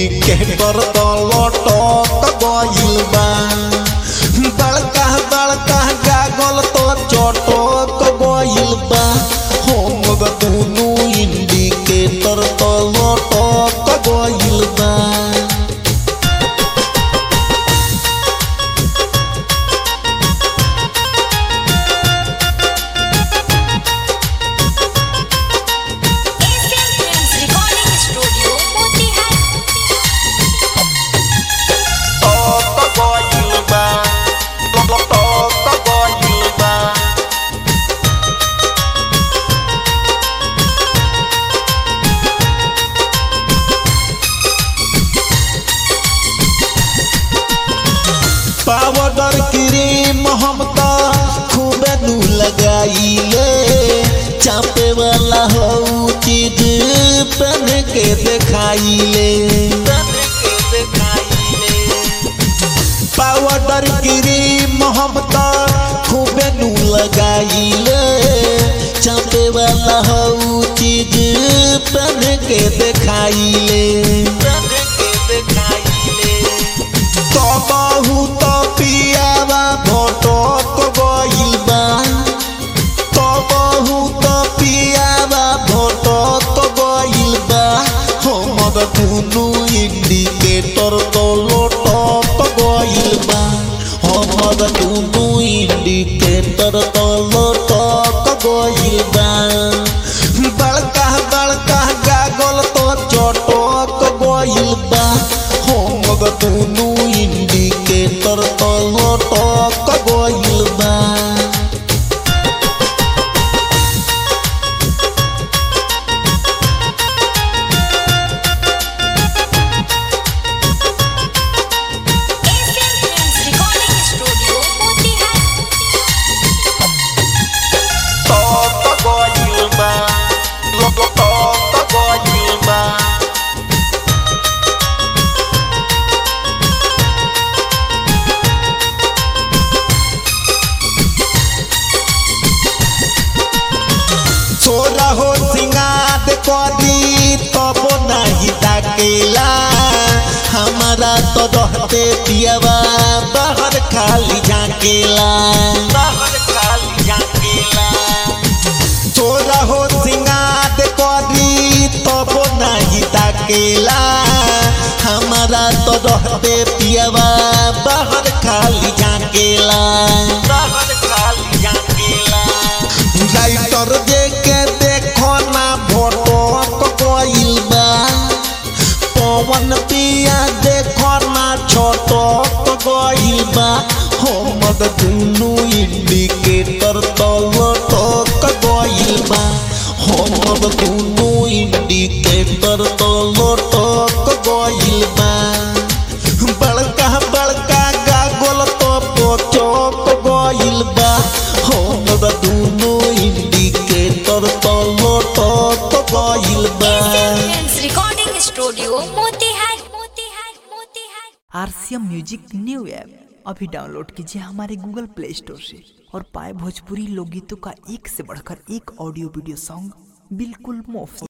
Indicator तो लटक गइल बा बड़का बड़का गागल तो चटक गइल बा हमर दुनु इंडिकेटर तो लटक गइल बा पाउडर क्रीम हम तो खूब नू लगाइले चापे वाला हो चीज पहन के दिखाइले पाउडर क्रीम हम तो खूब नू लगाइले चापे वाला हो चीज पहन के दिखाइले तो बहुत पियावा भटक गइल बा तो बहुत पियावा भटक गइल बा हमर दुनु इंडिकेटर तो लटक गइल बा हमर दुनु इंडिकेटर तो लटक गइल बा बड़का बड़का गागल तो चटक गइल बा हमर दुनु इंडिकेटर तो लटक गइल बा सोरा हो सिंगार करी तब नहीं ताकेला हमारा तो रहते पियावा बाहर खाली झाकेला सोरा हो सिंगार करी तब नहीं ताकेला हमारा तो रहते पियावा बाहर खाली झाकेला लाइटर देके देखो ना भटक गइल बा पवन पिया देखो ना छटक गइल बा हमर दुनु इंडिकेटर तो लटक गइल बा हमर दुनु इंडिकेटर तो लटक गइल बा बड़का बड़का गागल तो पचक गइल बा हमर दुनु इंडिकेटर तो लटक गइल बा recording studio Motihari RCM music new app अभी डाउनलोड कीजिए हमारे गूगल प्ले स्टोर से और पाए भोजपुरी लोकगीतों का एक से बढ़कर एक ऑडियो वीडियो सॉन्ग बिल्कुल मुफ्त।